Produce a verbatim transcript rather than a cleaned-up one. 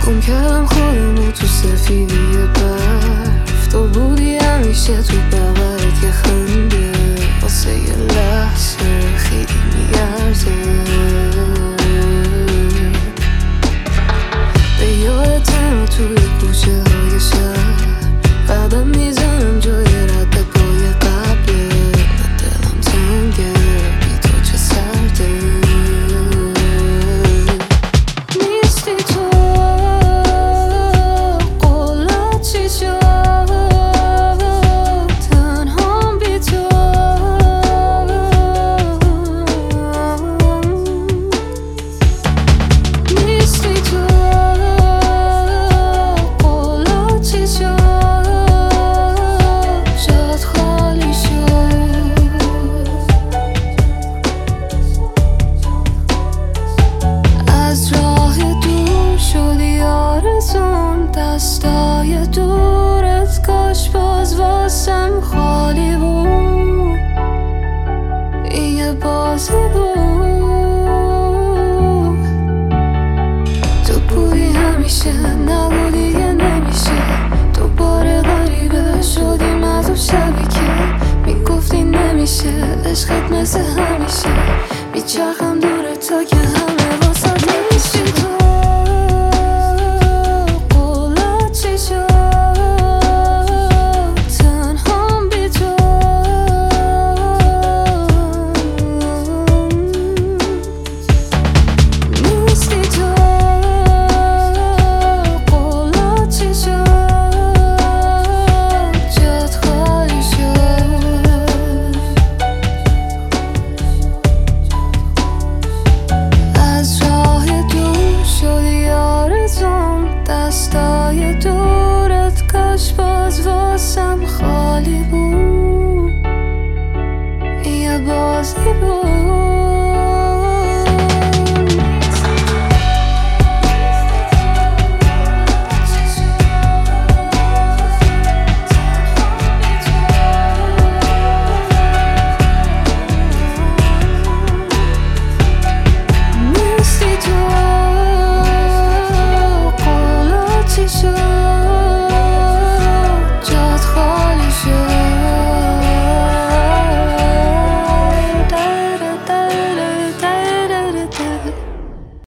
گم کردم خودمو تو سفیدی برف، تو بودی همیشه تو بغلت یه خنده واسه یه لحظه خیلی میگرده. به یادتم توی کوچه های شهر قدم میزنم جای رد پای قبله. من دلم تنگه بی تو چه سرده. نیستی تو قولت چی شد، تنهام بی تو. نیستی تو قولت چی شد، جات خالی شد. از راه دور شدی آرزوم، دستای دورت کاش باز واسم خالی بود. این یه بازی بود، تو بودی همیشه نبودی یه نمیشه. دوباره غریبه شدیم از اون شبی که میگفتی نمیشه. عشقت مثل همیشه میچرخم دور تا که همه